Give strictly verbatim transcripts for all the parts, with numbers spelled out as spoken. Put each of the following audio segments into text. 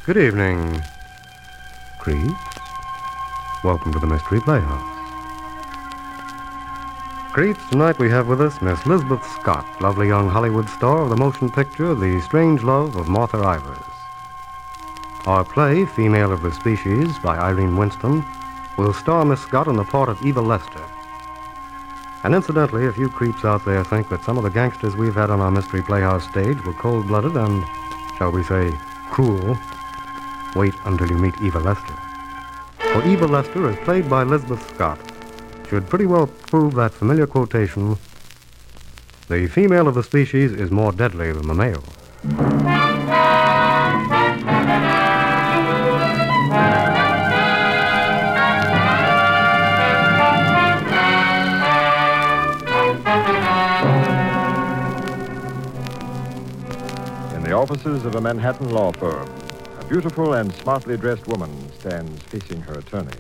Good evening, creeps. Welcome to the Mystery Playhouse. Creeps, tonight we have with us Miss Lisbeth Scott, lovely young Hollywood star of the motion picture The Strange Love of Martha Ivers. Our play, Female of the Species, by Irene Winston, will star Miss Scott in the part of Eva Lester. And incidentally, if you creeps out there think that some of the gangsters we've had on our Mystery Playhouse stage were cold-blooded and, shall we say, cruel, wait until you meet Eva Lester. For Eva Lester, as played by Lisbeth Scott, should pretty well prove that familiar quotation, the female of the species is more deadly than the male. In the offices of a Manhattan law firm, a beautiful and smartly dressed woman stands facing her attorney.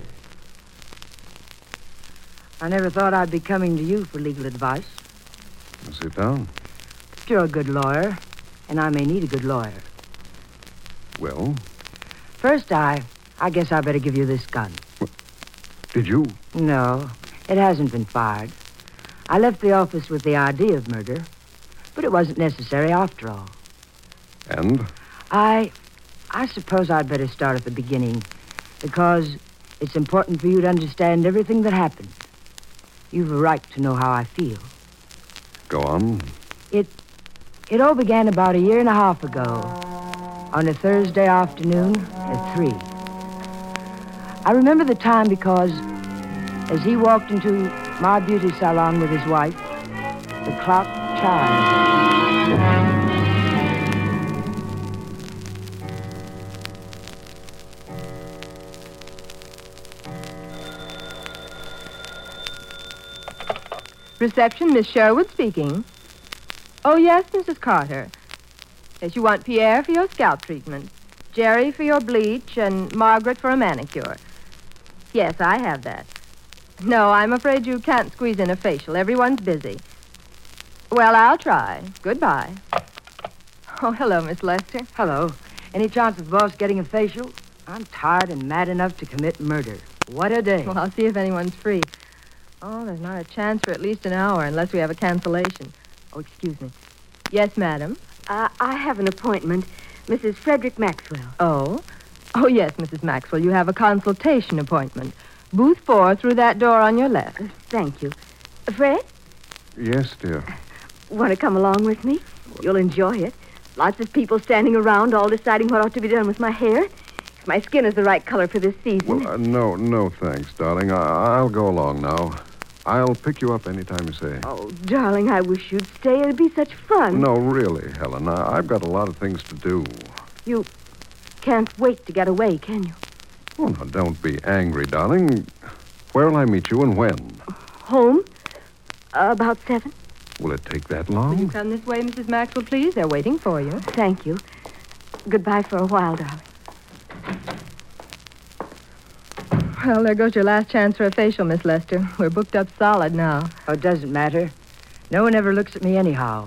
I never thought I'd be coming to you for legal advice. Sit down. But you're a good lawyer, and I may need a good lawyer. Well? First, I... I guess I better give you this gun. What? Did you? No, it hasn't been fired. I left the office with the idea of murder, but it wasn't necessary after all. And? I... I suppose I'd better start at the beginning, because it's important for you to understand everything that happened. You've a right to know how I feel. Go on. It... It all began about a year and a half ago, on a Thursday afternoon at three. I remember the time because as he walked into my beauty salon with his wife, the clock chimed. Reception, Miss Sherwood speaking. Oh, yes, Missus Carter. Yes, you want Pierre for your scalp treatment, Jerry for your bleach, and Margaret for a manicure. Yes, I have that. No, I'm afraid you can't squeeze in a facial. Everyone's busy. Well, I'll try. Goodbye. Oh, hello, Miss Lester. Hello. Any chance of the boss getting a facial? I'm tired and mad enough to commit murder. What a day. Well, I'll see if anyone's free. Oh, there's not a chance for at least an hour unless we have a cancellation. Oh, excuse me. Yes, madam? Uh, I have an appointment. Missus Frederick Maxwell. Oh? Oh, yes, Missus Maxwell. You have a consultation appointment. Booth four through that door on your left. Uh, thank you. Uh, Fred, Yes, dear. want to come along with me? You'll enjoy it. Lots of people standing around all deciding what ought to be done with my hair. If my skin is the right color for this season. Well, uh, no, no, thanks, darling. I- I'll go along now. I'll pick you up anytime you say. Oh, darling, I wish you'd stay. It'd be such fun. No, really, Helen. I- I've got a lot of things to do. You can't wait to get away, can you? Oh, now, don't be angry, darling. Where'll I meet you and when? Home? Uh, about seven. Will it take that Will you long? come this way, Missus Maxwell, please? They're waiting for you. Thank you. Goodbye for a while, darling. Well, there goes your last chance for a facial, Miss Lester. We're booked up solid now. Oh, it doesn't matter. No one ever looks at me anyhow.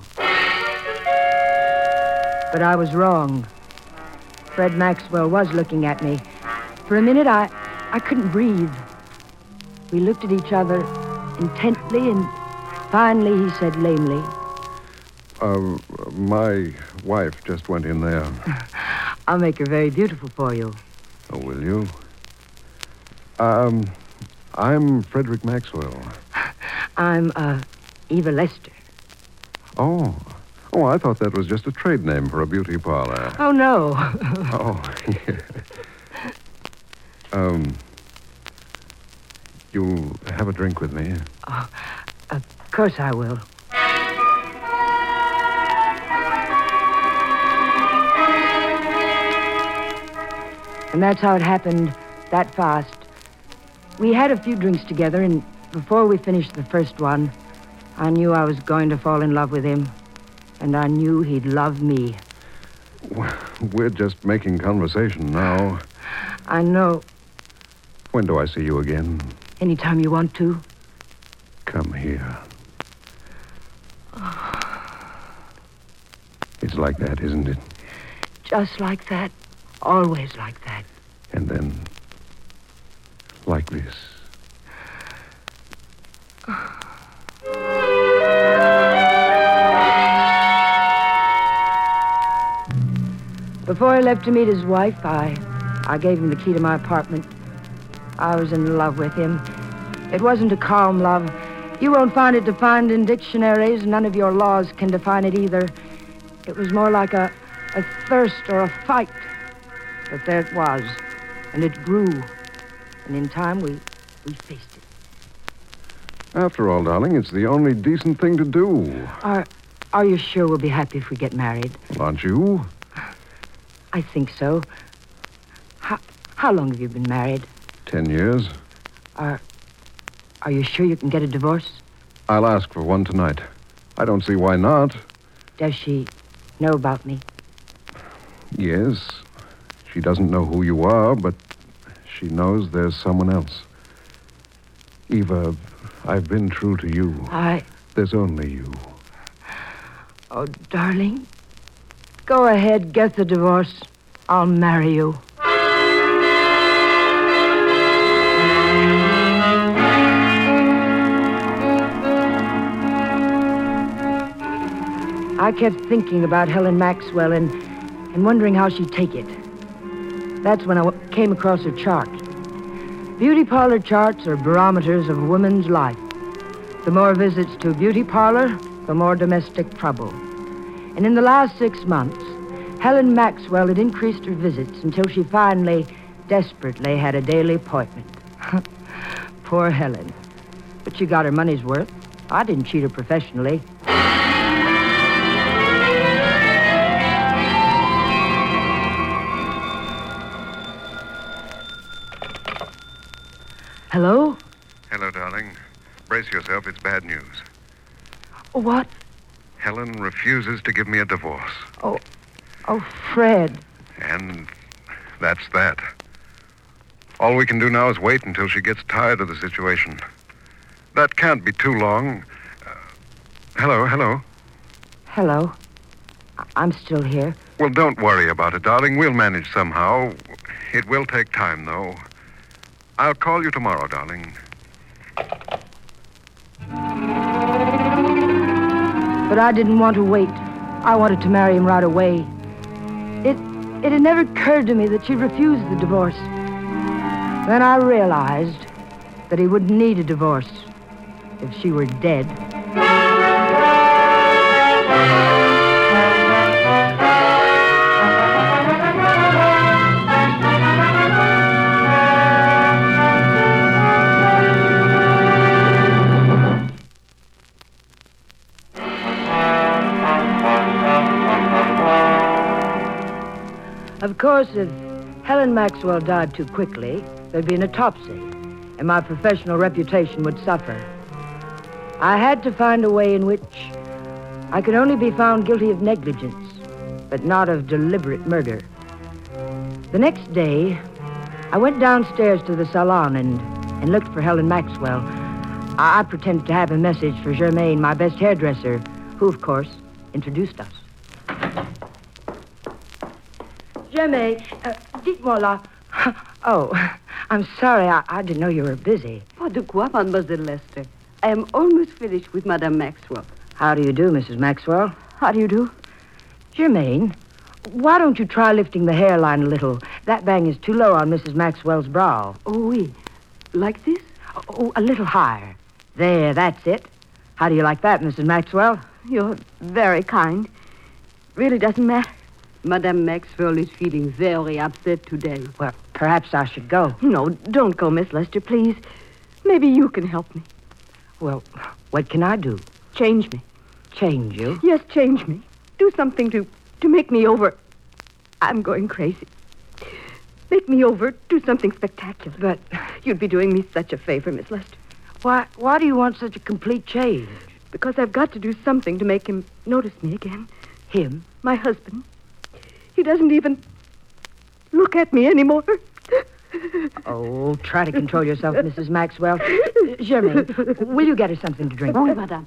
But I was wrong. Fred Maxwell was looking at me. For a minute, I, I couldn't breathe. We looked at each other intently, and finally he said lamely, Uh, my wife just went in there. I'll make her very beautiful for you. Oh, will you? Um, I'm Frederick Maxwell. I'm, uh, Eva Lester. Oh. Oh, I thought that was just a trade name for a beauty parlor. Oh, no. Oh, yeah. Um, you'll have a drink with me? Oh, of course I will. And that's how it happened that fast. We had a few drinks together, and before we finished the first one, I knew I was going to fall in love with him, and I knew he'd love me. We're just making conversation now. I know. When do I see you again? Anytime you want to. Come here. It's like that, isn't it? Just like that. Always like that. And then, like this. Before he left to meet his wife, I, I gave him the key to my apartment. I was in love with him. It wasn't a calm love. You won't find it defined in dictionaries. None of your laws can define it either. It was more like a, a thirst or a fight. But there it was, and it grew. And in time, we, we faced it. After all, darling, it's the only decent thing to do. Are, are you sure we'll be happy if we get married? Well, aren't you? I think so. How, how long have you been married? Ten years. Are, are you sure you can get a divorce? I'll ask for one tonight. I don't see why not. Does she know about me? Yes. She doesn't know who you are, but she knows there's someone else. Eva, I've been true to you. I... There's only you. Oh, darling. Go ahead, get the divorce. I'll marry you. I kept thinking about Helen Maxwell and, and wondering how she'd take it. That's when I w- came across her chart. Beauty parlor charts are barometers of a woman's life. The more visits to a beauty parlor, the more domestic trouble. And in the last six months, Helen Maxwell had increased her visits until she finally, desperately, had a daily appointment. Poor Helen. But she got her money's worth. I didn't cheat her professionally. Hello? Hello, darling. Brace yourself. It's bad news. What? Helen refuses to give me a divorce. Oh, oh, Fred. And that's that. All we can do now is wait until she gets tired of the situation. That can't be too long. Uh, hello, hello. Hello. I- I'm still here. Well, don't worry about it, darling. We'll manage somehow. It will take time, though. I'll call you tomorrow, darling. But I didn't want to wait. I wanted to marry him right away. It it had never occurred to me that she'd refuse the divorce. Then I realized that he wouldn't need a divorce if she were dead. Of course, if Helen Maxwell died too quickly, there'd be an autopsy, and my professional reputation would suffer. I had to find a way in which I could only be found guilty of negligence, but not of deliberate murder. The next day, I went downstairs to the salon and, and looked for Helen Maxwell. I, I pretended to have a message for Germaine, my best hairdresser, who, of course, introduced us. Germaine, uh, dites-moi là. Oh, I'm sorry. I, I didn't know you were busy. Pas de quoi, Mademoiselle Lester. I am almost finished with Madame Maxwell. How do you do, Missus Maxwell? How do you do? Germaine, why don't you try lifting the hairline a little? That bang is too low on Missus Maxwell's brow. Oh, oui. Like this? Oh, a little higher. There, that's it. How do you like that, Missus Maxwell? You're very kind. Really doesn't matter. Madame Maxwell is feeling very upset today. Well, perhaps I should go. No, don't go, Miss Lester, please. Maybe you can help me. Well, what can I do? Change me. Change you? Yes, change me. Do something to, to make me over. I'm going crazy. Make me over. Do something spectacular. But you'd be doing me such a favor, Miss Lester. Why, why do you want such a complete change? Because I've got to do something to make him notice me again. Him? My husband. He doesn't even look at me anymore. Oh, try to control yourself, Missus Maxwell. Germaine, will you get her something to drink? Oui, madame.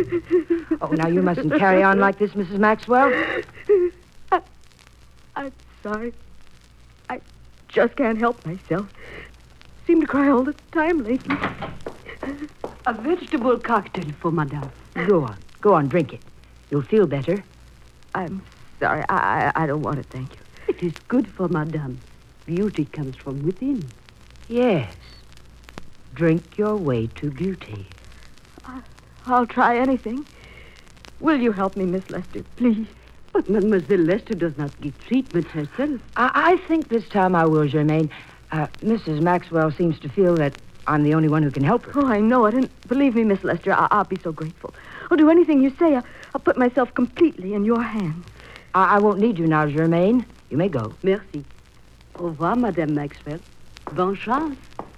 Oh, now you mustn't carry on like this, Missus Maxwell. I, I'm sorry. I just can't help myself. Seem to cry all the time lately. A vegetable cocktail for Madame. Go on. Go on, drink it. You'll feel better. I'm sorry. I, I, I don't want it, thank you. It is good for Madame. Beauty comes from within. Yes. Drink your way to beauty. I, I'll try anything. Will you help me, Miss Lester, please? But Mademoiselle Lester does not give treatment herself. I, I think this time I will, Germaine. Uh, Missus Maxwell seems to feel that I'm the only one who can help her. Oh, I know it. And believe me, Miss Lester, I, I'll be so grateful. I'll do anything you say. I'll, I'll put myself completely in your hands. I, I won't need you now, Germaine. You may go. Merci. Au revoir, Madame Maxwell. Bonne chance.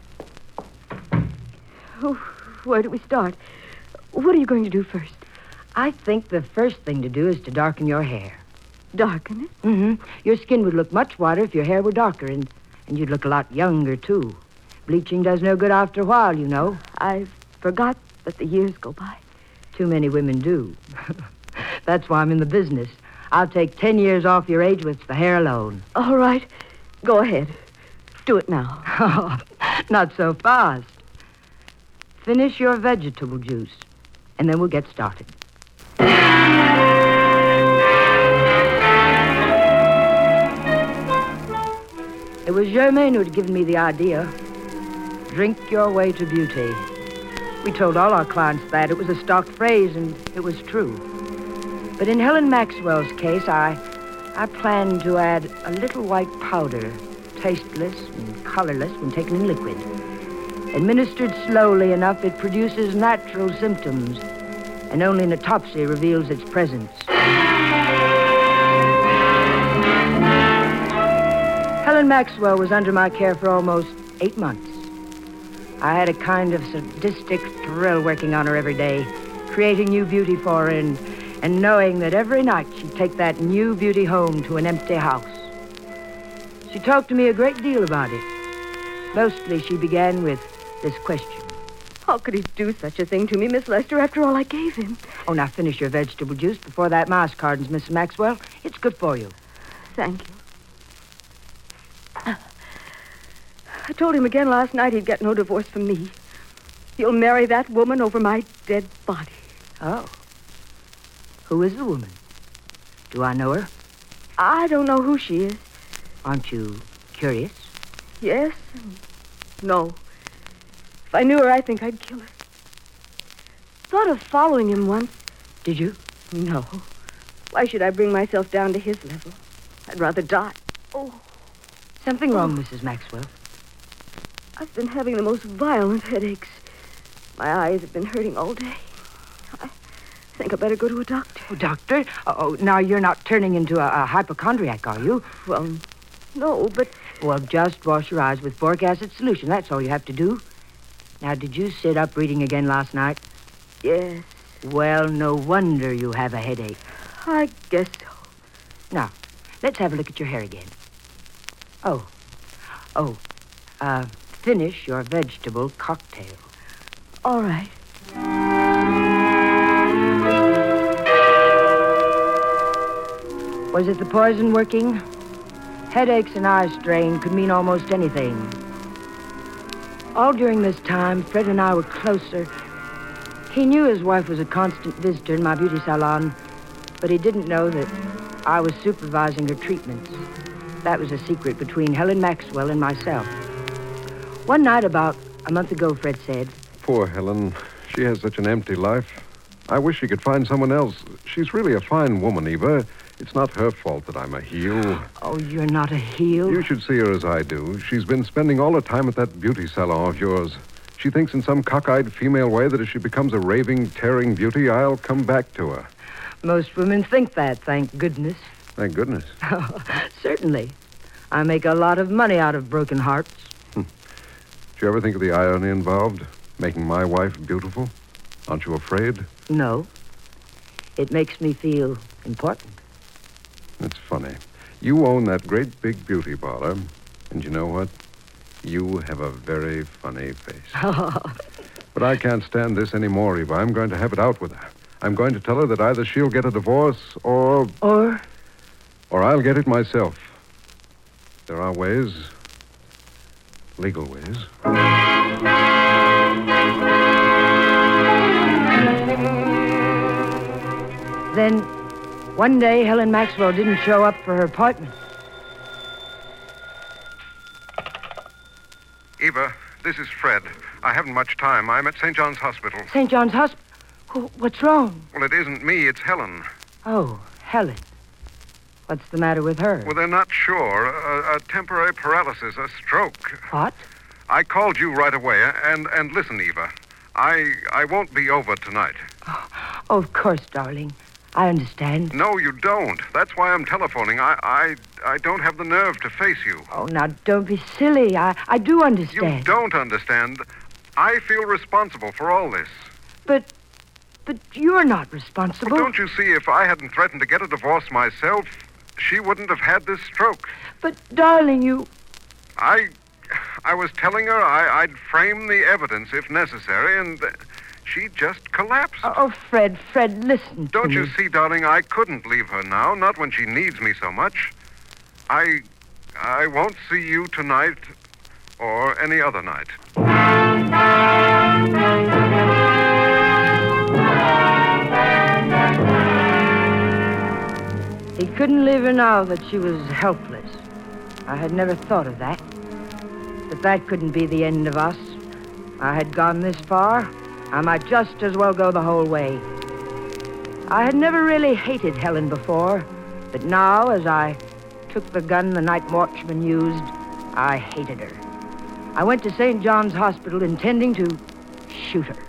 Oh, where do we start? What are you going to do first? I think the first thing to do is to darken your hair. Darken it? Mm-hmm. Your skin would look much whiter if your hair were darker, and, and you'd look a lot younger, too. Bleaching does no good after a while, you know. I forgot that the years go by. Too many women do. That's why I'm in the business. I'll take ten years off your age with the hair alone. All right. Go ahead. Do it now. Not so fast. Finish your vegetable juice, and then we'll get started. It was Germaine who had given me the idea. Drink your way to beauty. We told all our clients that. It was a stock phrase, and it was true. But in Helen Maxwell's case, I, I planned to add a little white powder, tasteless and colorless when taken in liquid. Administered slowly enough, it produces natural symptoms, and only an autopsy reveals its presence. Helen Maxwell was under my care for almost eight months. I had a kind of sadistic thrill working on her every day, creating new beauty for her and, and knowing that every night she'd take that new beauty home to an empty house. She talked to me a great deal about it. Mostly she began with this question. How could he do such a thing to me, Miss Lester, after all I gave him? Oh, now finish your vegetable juice before that mouse hardens, Missus Maxwell. It's good for you. Thank you. I told him again last night he'd get no divorce from me. He'll marry that woman over my dead body. Oh. Who is the woman? Do I know her? I don't know who she is. Aren't you curious? Yes and no. If I knew her, I think I'd kill her. Thought of following him once. Did you? No. Why should I bring myself down to his level? I'd rather die. Oh. Something wrong, Missus Maxwell? I've been having the most violent headaches. My eyes have been hurting all day. I think I better go to a doctor. Oh, doctor? Oh, now you're not turning into a, a hypochondriac, are you? Well, no, but... Well, just wash your eyes with boric acid solution. That's all you have to do. Now, did you sit up reading again last night? Yes. Well, no wonder you have a headache. I guess so. Now, let's have a look at your hair again. Oh. Oh. Uh, finish your vegetable cocktail. All right. Was it the poison working? Headaches and eye strain could mean almost anything. All during this time, Fred and I were closer. He knew his wife was a constant visitor in my beauty salon, but he didn't know that I was supervising her treatments. That was a secret between Helen Maxwell and myself. One night about a month ago, Fred said, Poor Helen. She has such an empty life. I wish she could find someone else. She's really a fine woman, Eva. It's not her fault that I'm a heel. Oh, you're not a heel? You should see her as I do. She's been spending all her time at that beauty salon of yours. She thinks in some cockeyed female way that if she becomes a raving, tearing beauty, I'll come back to her. Most women think that, thank goodness. Thank goodness. Oh, certainly. I make a lot of money out of broken hearts. Hmm. Do you ever think of the irony involved? Making my wife beautiful? Aren't you afraid? No. It makes me feel important. It's funny. You own that great big beauty parlor, and you know what? You have a very funny face. Oh. But I can't stand this anymore, Eva. I'm going to have it out with her. I'm going to tell her that either she'll get a divorce or... Or? Or I'll get it myself. There are ways, legal ways. Then, one day, Helen Maxwell didn't show up for her appointment. Eva, this is Fred. I haven't much time. I'm at Saint John's Hospital. Saint John's Hospital? What's wrong? Well, it isn't me. It's Helen. Oh, Helen. What's the matter with her? Well, they're not sure. A, a temporary paralysis, a stroke. What? I called you right away. And, and listen, Eva. I, I won't be over tonight. Oh, oh, of course, darling. I understand. No, you don't. That's why I'm telephoning. I, I, I don't have the nerve to face you. Oh, now, don't be silly. I, I do understand. You don't understand. I feel responsible for all this. But, but you're not responsible. Well, don't you see, if I hadn't threatened to get a divorce myself, she wouldn't have had this stroke. But, darling, you... I, I was telling her I, I'd frame the evidence if necessary, and... Uh, She just collapsed. Oh, Fred, Fred, listen to Don't me. you see, darling, I couldn't leave her now, not when she needs me so much. I... I won't see you tonight or any other night. He couldn't leave her now that she was helpless. I had never thought of that. But that couldn't be the end of us. I had gone this far. I might just as well go the whole way. I had never really hated Helen before, but now, as I took the gun the night watchman used, I hated her. I went to Saint John's Hospital intending to shoot her.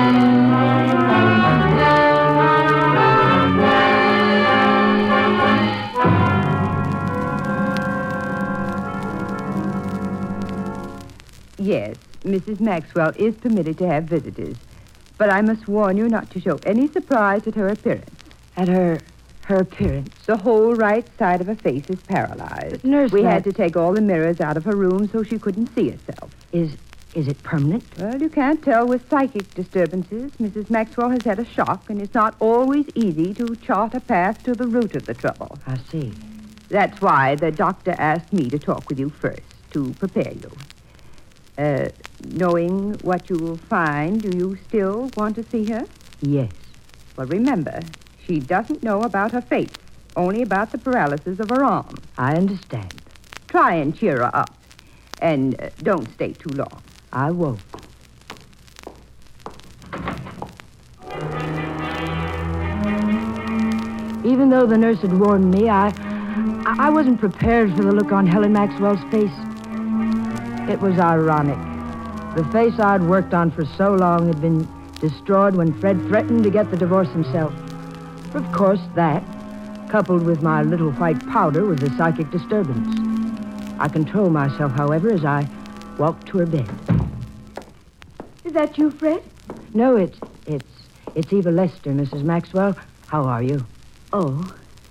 Yes, Missus Maxwell is permitted to have visitors. But I must warn you not to show any surprise at her appearance. At her... her appearance? The whole right side of her face is paralyzed. But nurse, we that... had to take all the mirrors out of her room so she couldn't see herself. Is... is it permanent? Well, you can't tell with psychic disturbances. Missus Maxwell has had a shock, and it's not always easy to chart a path to the root of the trouble. I see. That's why the doctor asked me to talk with you first, to prepare you. Uh, knowing what you will find, do you still want to see her? Yes. Well, remember, she doesn't know about her face, only about the paralysis of her arm. I understand. Try and cheer her up, and uh, don't stay too long. I won't. Even though the nurse had warned me, I, I wasn't prepared for the look on Helen Maxwell's face. It was ironic. The face I'd worked on for so long had been destroyed when Fred threatened to get the divorce himself. Of course, that, coupled with my little white powder, was a psychic disturbance. I controlled myself, however, as I walked to her bed. Is that you, Fred? No, it's, it's, it's Eva Lester, Missus Maxwell. How are you? Oh.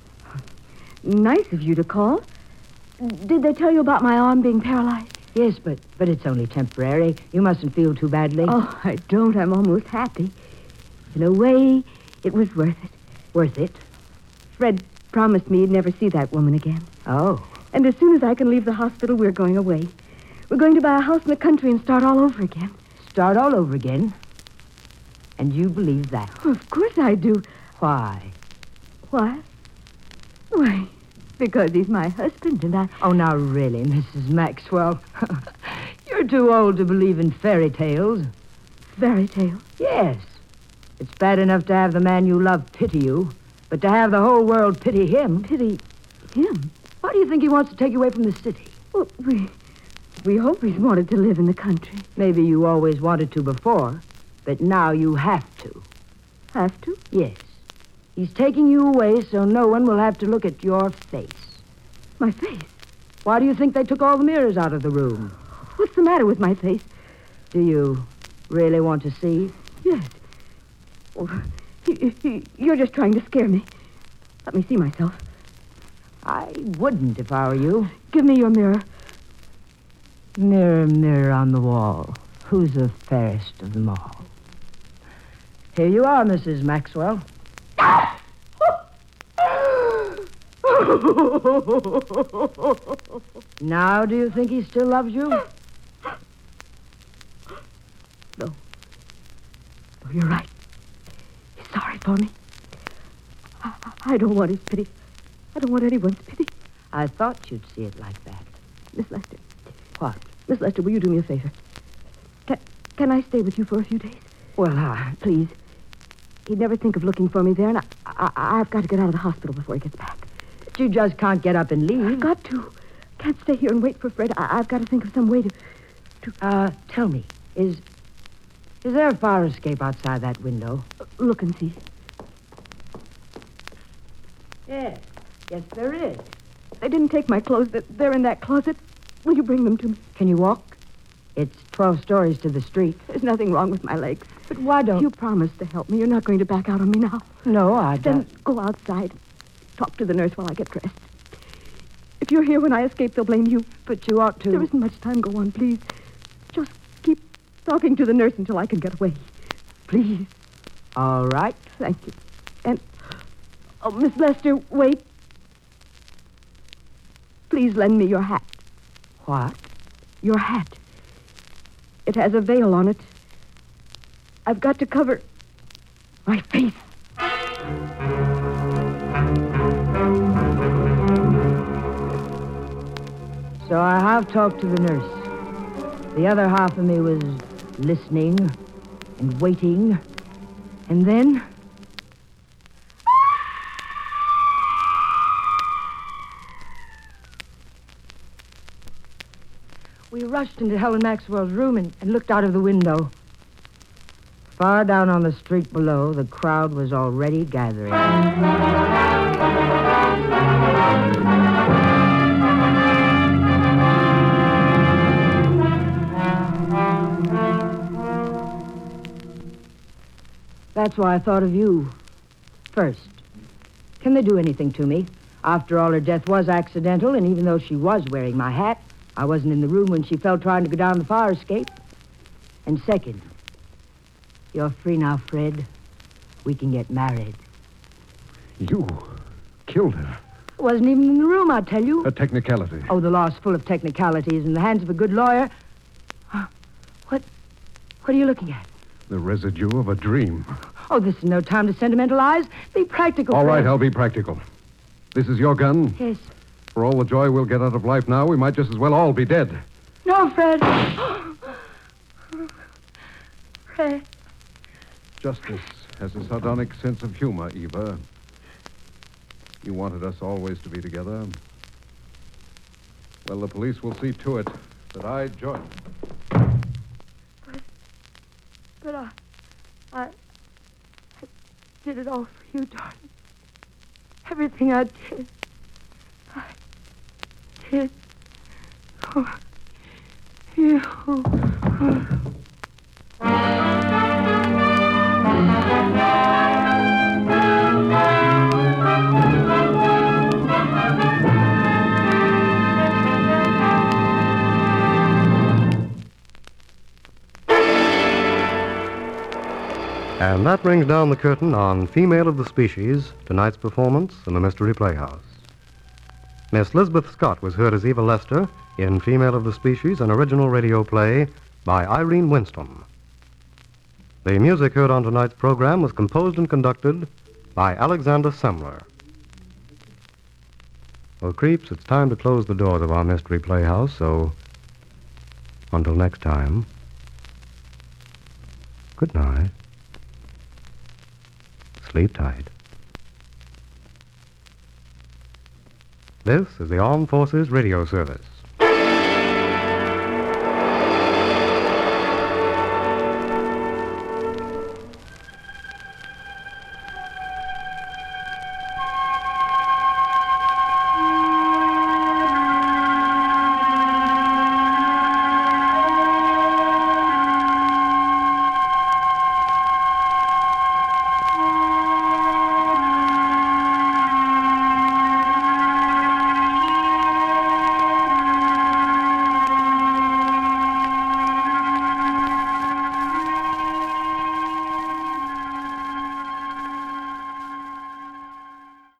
Nice of you to call. Did they tell you about my arm being paralyzed? Yes, but, but it's only temporary. You mustn't feel too badly. Oh, I don't. I'm almost happy. In a way, it was worth it. Worth it? Fred promised me he'd never see that woman again. Oh. And as soon as I can leave the hospital, we're going away. We're going to buy a house in the country and start all over again. Start all over again? And you believe that? Oh, of course I do. Why? Why? Why, because he's my husband and I... Oh, now really, Missus Maxwell. You're too old to believe in fairy tales. Fairy tale? Yes. It's bad enough to have the man you love pity you, but to have the whole world pity him... Pity him? Why do you think he wants to take you away from the city? Well, we... We hope he's wanted to live in the country. Maybe you always wanted to before, but now you have to. Have to? Yes. He's taking you away so no one will have to look at your face. My face? Why do you think they took all the mirrors out of the room? What's the matter with my face? Do you really want to see? Yes. Oh, you're just trying to scare me. Let me see myself. I wouldn't if I were you. Give me your mirror. Mirror, mirror on the wall. Who's the fairest of them all? Here you are, Missus Maxwell. Oh, Now, do you think he still loves you? No. No, you're right. He's sorry for me. I, I don't want his pity. I don't want anyone's pity. I thought you'd see it like that. Miss Lester. What? Miss Lester, will you do me a favor? Can, can I stay with you for a few days? Well, uh, Please. He'd never think of looking for me there, and I, I, I've got to get out of the hospital before he gets back. but you just can't get up and leave. I've got to. Can't stay here and wait for Fred. I, I've got to think of some way to... Uh, tell me, is is there a fire escape outside that window? Look and see. Yes. Yes, there is. They didn't take my clothes. They're- They're in that closet. Will you bring them to me? Can you walk? It's twelve stories to the street. There's nothing wrong with my legs. But why don't... You promised to help me. You're not going to back out on me now. No, I Then don't. go outside. Talk to the nurse while I get dressed. If you're here when I escape, they'll blame you. But you ought to... There isn't much time. Go on, please. Just keep talking to the nurse until I can get away. Please. All right. Thank you. And, oh, Miss Lester, wait. Please lend me your hat. What? Your hat. It has a veil on it. I've got to cover my face. So I have talked to the nurse. The other half of me was listening and waiting. And then... we rushed into Helen Maxwell's room and, and looked out of the window. Far down on the street below, the crowd was already gathering. That's why I thought of you first. Can they do anything to me? After all, her death was accidental, and even though she was wearing my hat, I wasn't in the room when she fell trying to go down the fire escape. And second, you're free now, Fred. We can get married. You killed her. I wasn't even in the room, I tell you. A technicality. Oh, the law's full of technicalities. In the hands of a good lawyer. Huh. What? What are you looking at? The residue of a dream. Oh, this is no time to sentimentalize. Be practical. All Fred. right, I'll be practical. This is your gun. Yes. For all the joy we'll get out of life now, we might just as well all be dead. No, Fred. Fred. Justice has a sardonic sense of humor, Eva. You wanted us always to be together. Well, the police will see to it that I join. But I, I, I did it all for you, darling. Everything I did, I did for you. And that brings down the curtain on Female of the Species, tonight's performance in the Mystery Playhouse. Miss Lisbeth Scott was heard as Eva Lester in Female of the Species, an original radio play by Irene Winston. The music heard on tonight's program was composed and conducted by Alexander Semler. Well, creeps, it's time to close the doors of our Mystery Playhouse, so until next time, good night. Sleep tight. This is the Armed Forces Radio Service.